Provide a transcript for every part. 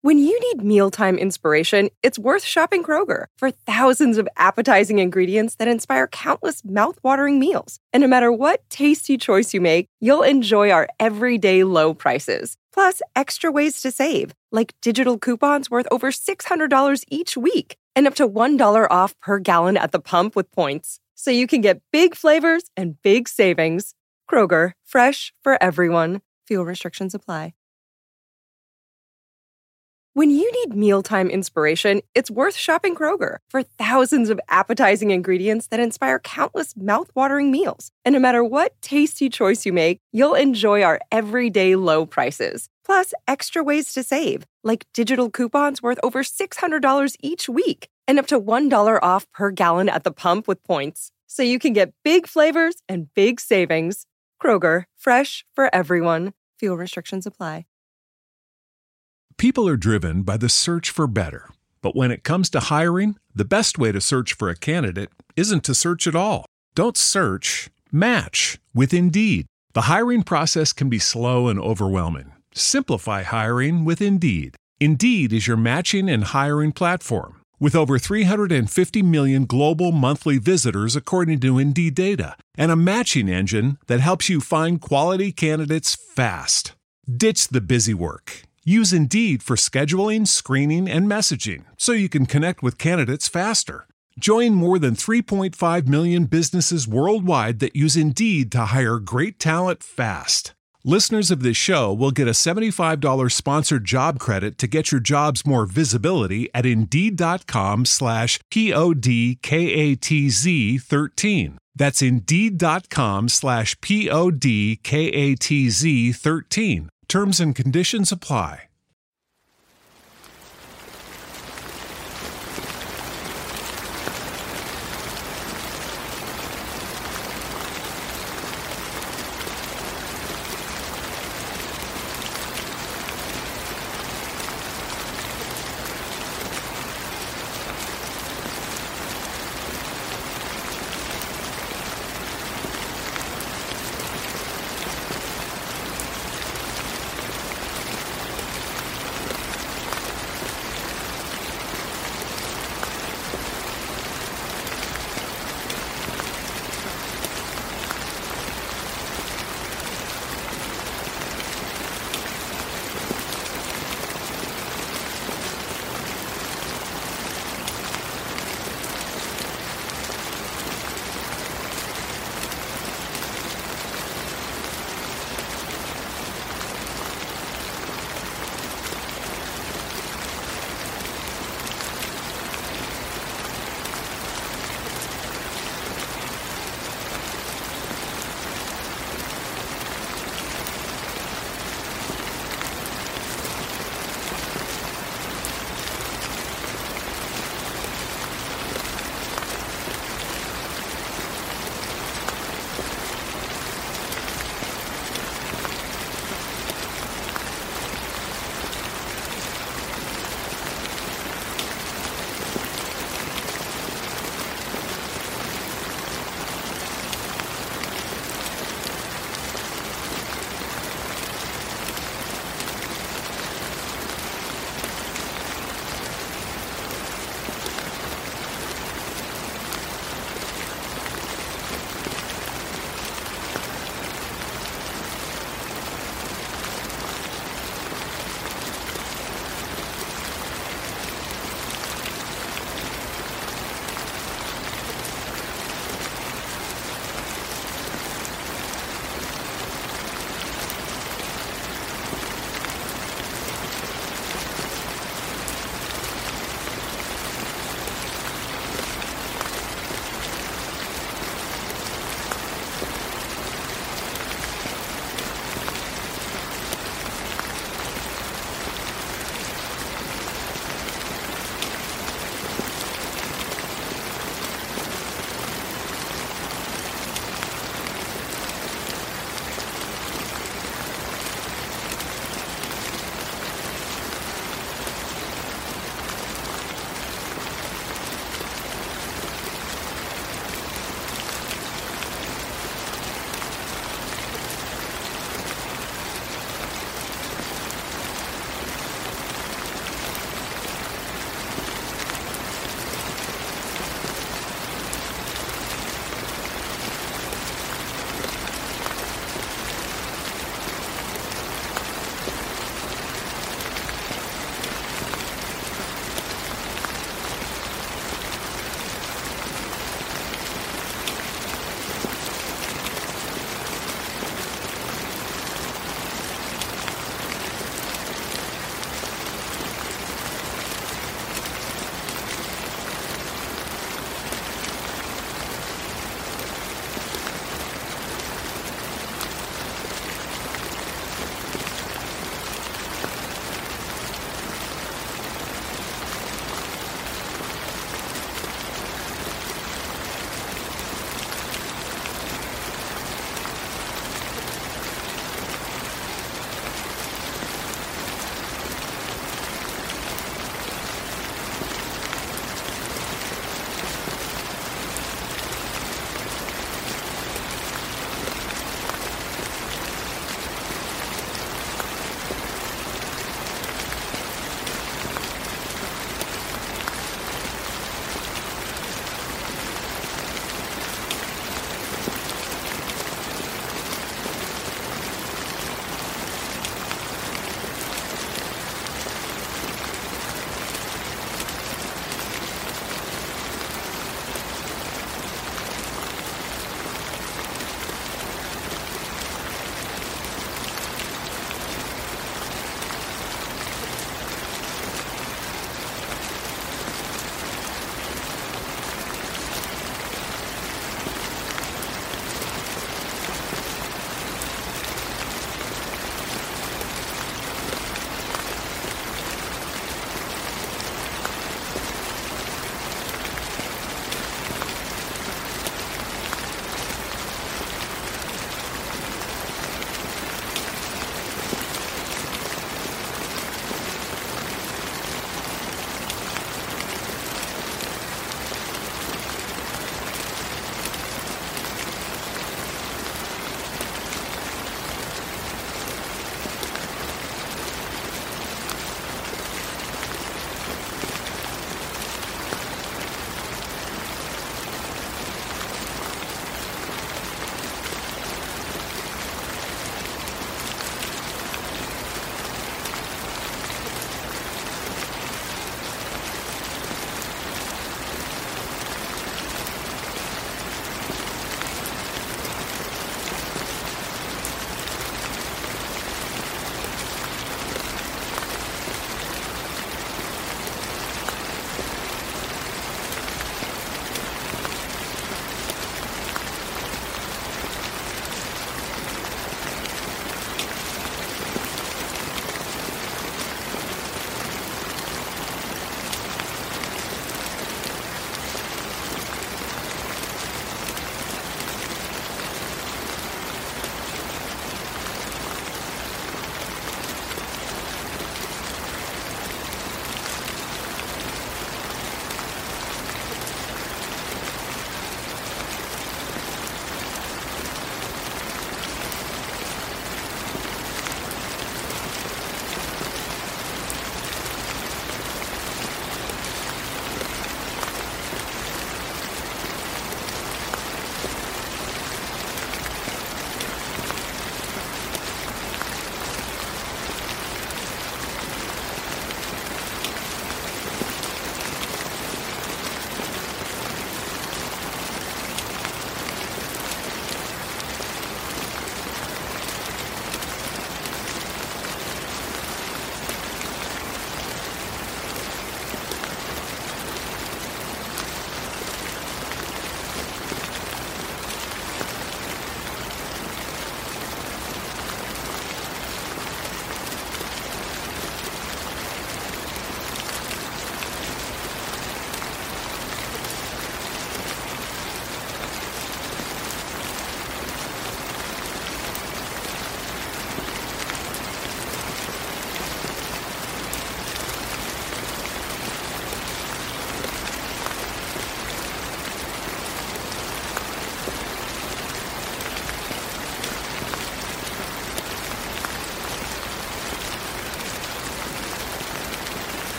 When you need mealtime inspiration, it's worth shopping Kroger for thousands of appetizing ingredients that inspire countless mouth-watering meals. And no matter what tasty choice you make, you'll enjoy our everyday low prices. Plus, extra ways to save, like digital coupons worth over $600 each week and up to $1 off per gallon at the pump with points. So you can get big flavors and big savings. Kroger, fresh for everyone. Fuel restrictions apply. When you need mealtime inspiration, it's worth shopping Kroger for thousands of appetizing ingredients that inspire countless mouth-watering meals. And no matter what tasty choice you make, you'll enjoy our everyday low prices. Plus, extra ways to save, like digital coupons worth over $600 each week and up to $1 off per gallon at the pump with points. So you can get big flavors and big savings. Kroger, fresh for everyone. Fuel restrictions apply. People are driven by the search for better. But when it comes to hiring, the best way to search for a candidate isn't to search at all. Don't search, match with Indeed. The hiring process can be slow and overwhelming. Simplify hiring with Indeed. Indeed is your matching and hiring platform. With over 350 million global monthly visitors according to Indeed data, and a matching engine that helps you find quality candidates fast. Ditch the busy work. Use Indeed for scheduling, screening, and messaging so you can connect with candidates faster. Join more than 3.5 million businesses worldwide that use Indeed to hire great talent fast. Listeners of this show will get a $75 sponsored job credit to get your jobs more visibility at Indeed.com/PODKATZ13. That's Indeed.com/PODKATZ13. Terms and conditions apply.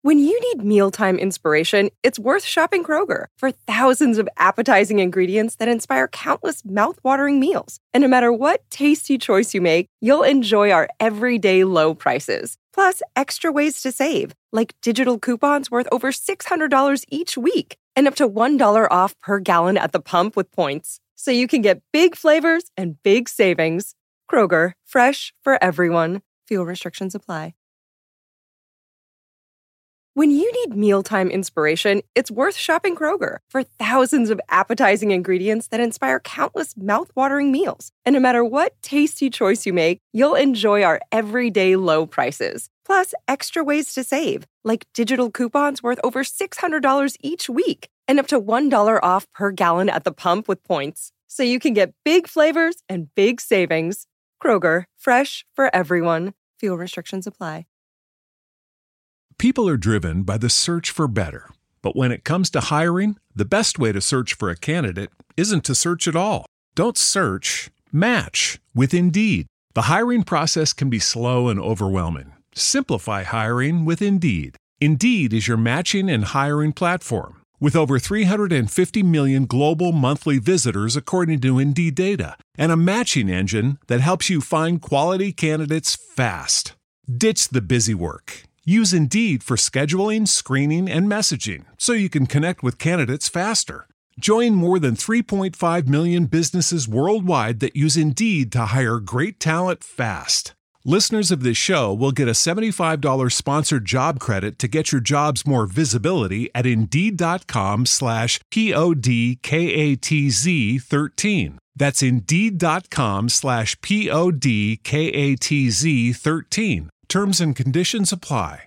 When you need mealtime inspiration, it's worth shopping Kroger for thousands of appetizing ingredients that inspire countless mouth-watering meals. And no matter what tasty choice you make, you'll enjoy our everyday low prices. Plus, extra ways to save, like digital coupons worth over $600 each week and up to $1 off per gallon at the pump with points. So you can get big flavors and big savings. Kroger, fresh for everyone. Fuel restrictions apply. When you need mealtime inspiration, it's worth shopping Kroger for thousands of appetizing ingredients that inspire countless mouth-watering meals. And no matter what tasty choice you make, you'll enjoy our everyday low prices. Plus, extra ways to save, like digital coupons worth over $600 each week and up to $1 off per gallon at the pump with points. So you can get big flavors and big savings. Kroger, fresh for everyone. Fuel restrictions apply. People are driven by the search for better. But when it comes to hiring, the best way to search for a candidate isn't to search at all. Don't search, match with Indeed. The hiring process can be slow and overwhelming. Simplify hiring with Indeed. Indeed is your matching and hiring platform. With over 350 million global monthly visitors according to Indeed data, and a matching engine that helps you find quality candidates fast. Ditch the busy work. Use Indeed for scheduling, screening, and messaging so you can connect with candidates faster. Join more than 3.5 million businesses worldwide that use Indeed to hire great talent fast. Listeners of this show will get a $75 sponsored job credit to get your jobs more visibility at Indeed.com/PODKATZ13. That's Indeed.com/PODKATZ13. Terms and conditions apply.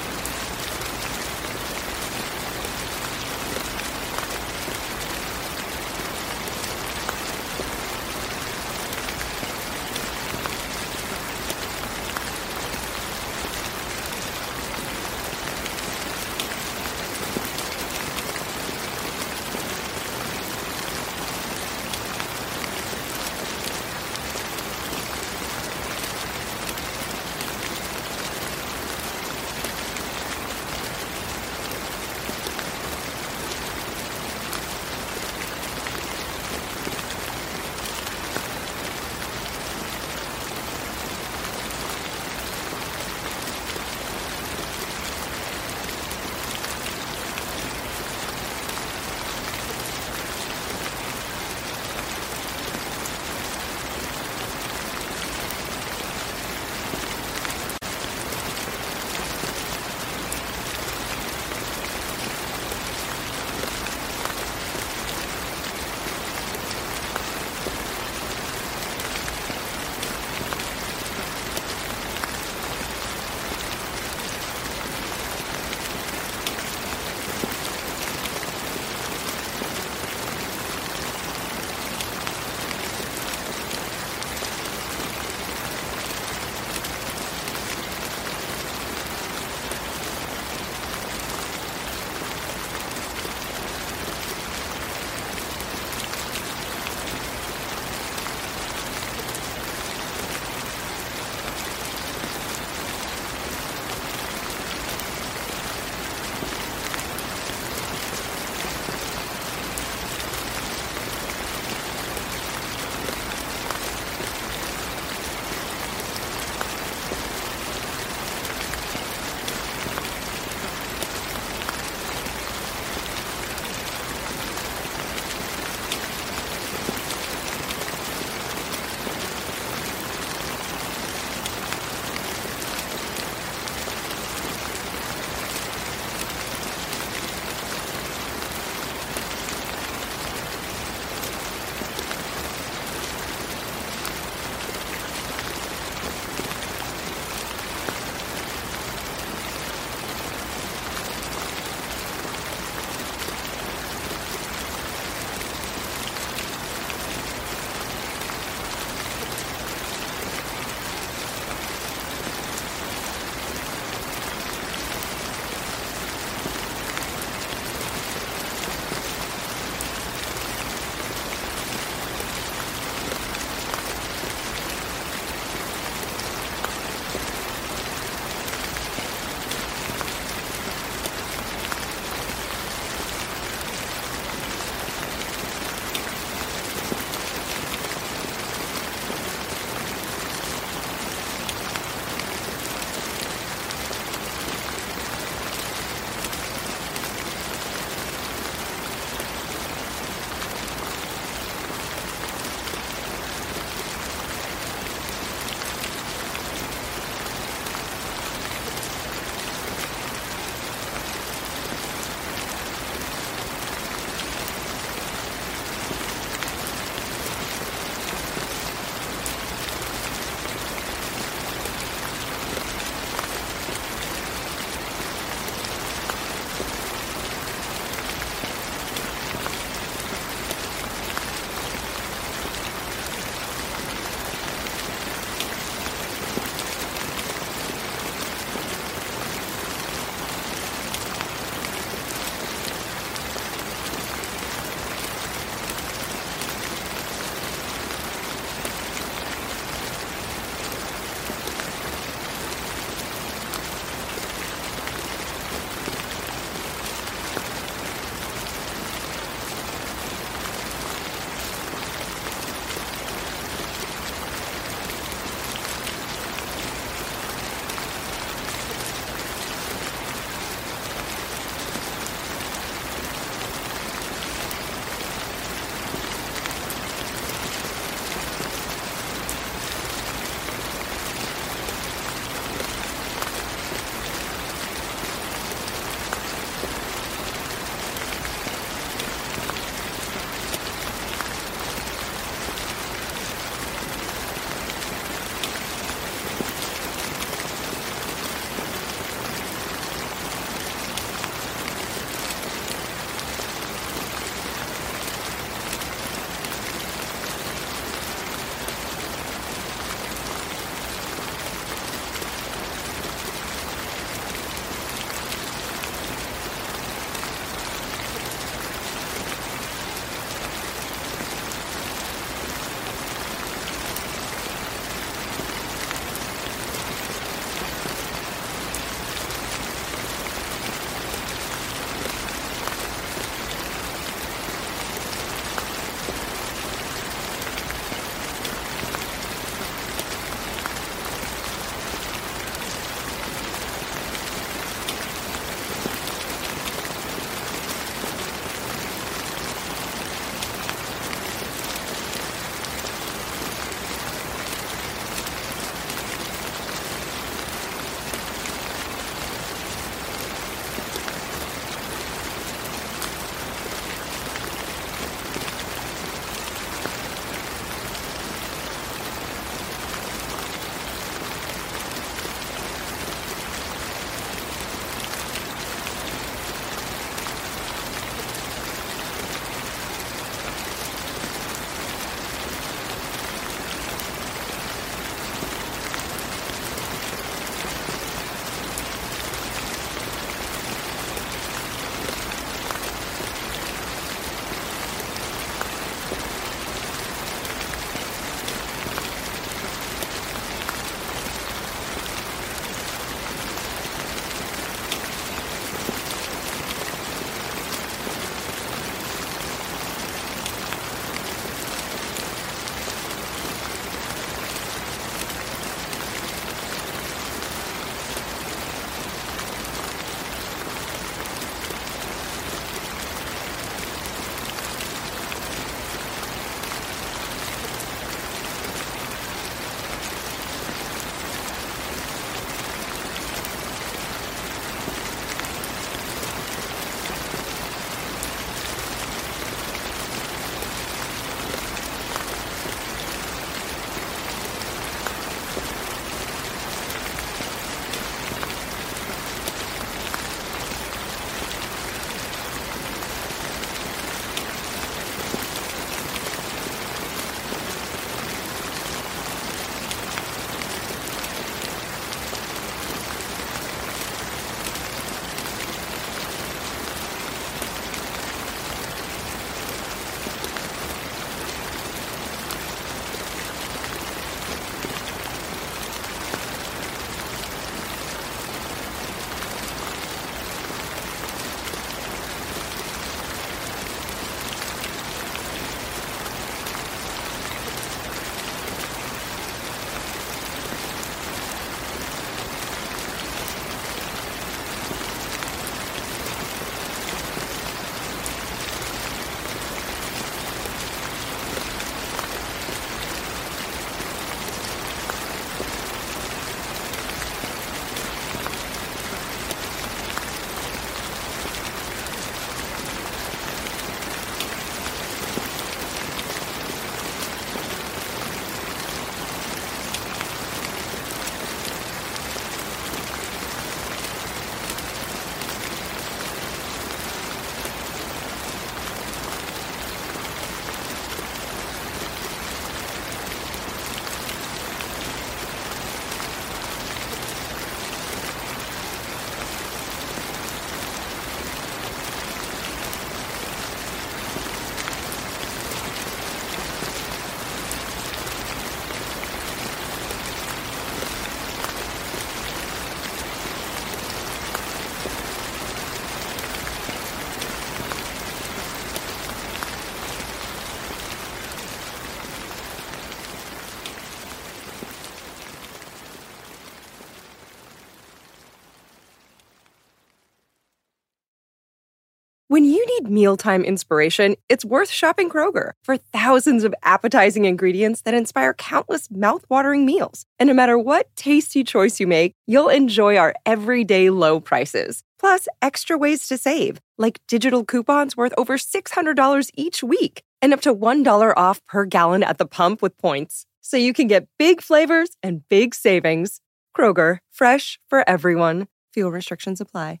When you need mealtime inspiration, it's worth shopping Kroger for thousands of appetizing ingredients that inspire countless mouth-watering meals. And no matter what tasty choice you make, you'll enjoy our everyday low prices. Plus, extra ways to save, like digital coupons worth over $600 each week and up to $1 off per gallon at the pump with points. So you can get big flavors and big savings. Kroger, fresh for everyone. Fuel restrictions apply.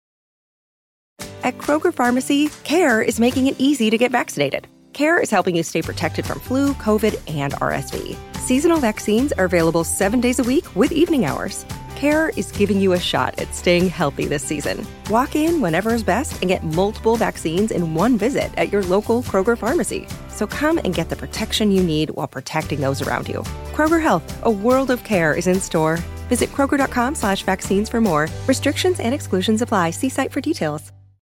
At Kroger Pharmacy, CARE is making it easy to get vaccinated. CARE is helping you stay protected from flu, COVID, and RSV. Seasonal vaccines are available 7 days a week with evening hours. CARE is giving you a shot at staying healthy this season. Walk in whenever is best and get multiple vaccines in one visit at your local Kroger Pharmacy. So come and get the protection you need while protecting those around you. Kroger Health, a world of care is in store. Visit Kroger.com/vaccines for more. Restrictions and exclusions apply. See site for details.